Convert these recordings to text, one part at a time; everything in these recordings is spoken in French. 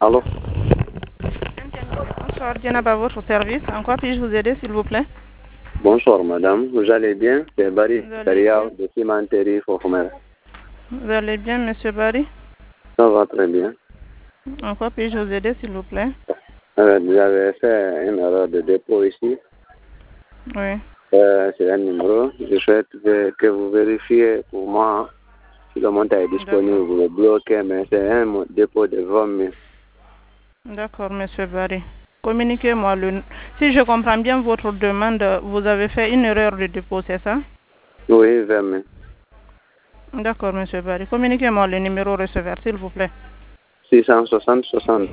Allô? Bonsoir, Djenaba, votre service. En quoi puis-je vous aider, s'il vous plaît? Bonsoir, madame. Vous allez bien? C'est Barry Daria de Cimenterie Fofmer. Vous allez bien, monsieur Barry? Ça va très bien. En quoi puis-je vous aider, s'il vous plaît? Vous avez fait une erreur de dépôt ici. Oui. C'est un numéro. Je souhaite que vous vérifiez pour moi si le montant est disponible. Vous le bloquez, mais c'est un dépôt de 20 000. D'accord, monsieur Barry. Communiquez-moi le... Si je comprends bien votre demande, vous avez fait une erreur de dépôt, c'est ça? Oui, 20 000. D'accord, monsieur Barry. Communiquez-moi le numéro receveur, s'il vous plaît. 660 60.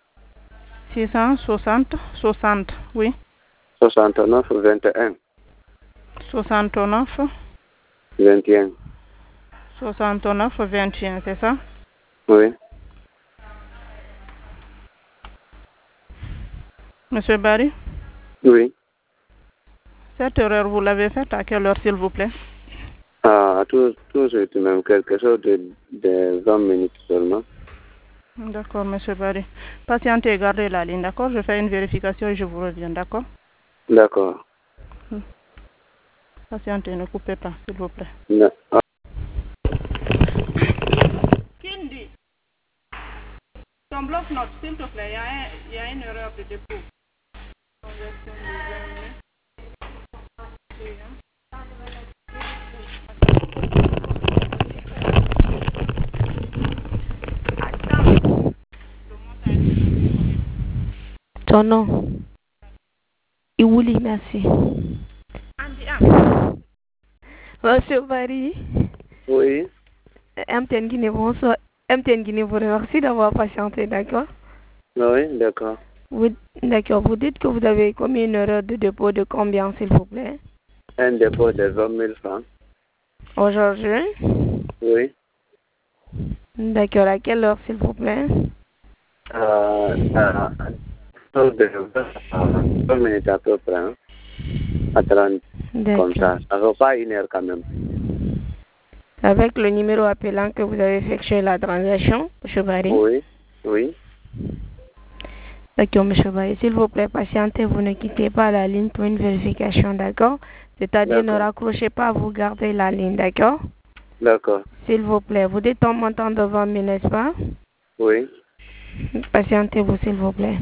660 60, oui. 69 21. 69 21. 69 21, c'est ça? Oui. Monsieur Barry? Oui. Cette erreur, vous l'avez faite à quelle heure, s'il vous plaît? Tout de suite, même quelque chose de 20 minutes seulement. D'accord, monsieur Barry. Patientez et gardez la ligne, d'accord? Je fais une vérification et je vous reviens, d'accord? D'accord. Patientez, ne coupez pas, s'il vous plaît. Kindi, ton bloc-notes, s'il te plaît, il y a une erreur de dépôt. Ton nom? Iwouli, merci. Monsieur Barry? Oui. MTN Guinée, bonsoir. MTN Guinée vous remercie d'avoir patienté, d'accord? Oui, d'accord. D'accord, vous dites que vous avez commis une erreur de dépôt de combien, s'il vous plaît? Un dépôt de 20 000 francs. Aujourd'hui? Oui. D'accord, à quelle heure, s'il vous plaît? 20 minutes à peu près. Hein? À 30, comme ça. Ça ne vaut pas une heure quand même. Avec le numéro appelant que vous avez effectué la transaction, M. Barry? Oui, oui. D'accord, M. Barry, s'il vous plaît, patientez, vous ne quittez pas la ligne pour une vérification, d'accord? C'est-à-dire, ne raccrochez pas, vous gardez la ligne, d'accord? D'accord. S'il vous plaît, vous dites un montant de 20 000, n'est-ce pas? Oui. Patientez-vous, s'il vous plaît.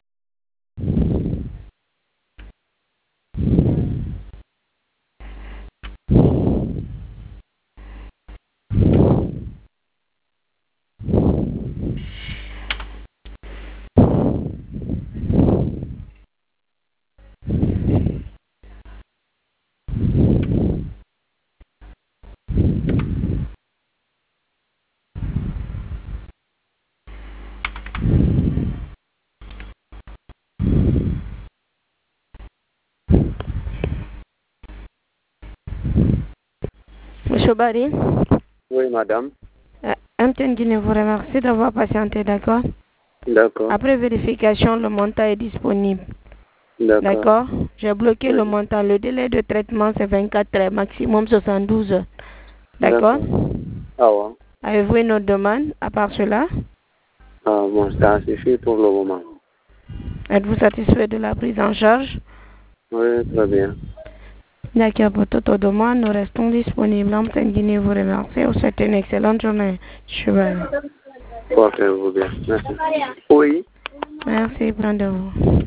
Monsieur Barry? Oui, madame. MTN Guinée vous remercie d'avoir patienté, d'accord? D'accord. Après vérification, le montant est disponible. D'accord? J'ai bloqué le montant. Le délai de traitement, c'est 24 heures, maximum 72 heures. D'accord? Ah ouais. Avez-vous une autre demande à part cela? Bon, ça suffit pour le moment. Êtes-vous satisfait de la prise en charge? Oui, très bien. D'accord, pour toute demande, nous restons disponibles. MTN Guinée vous remercie. Vous souhaite une excellente journée. Portez-vous bien. Merci. Oui. Merci, prends de vous.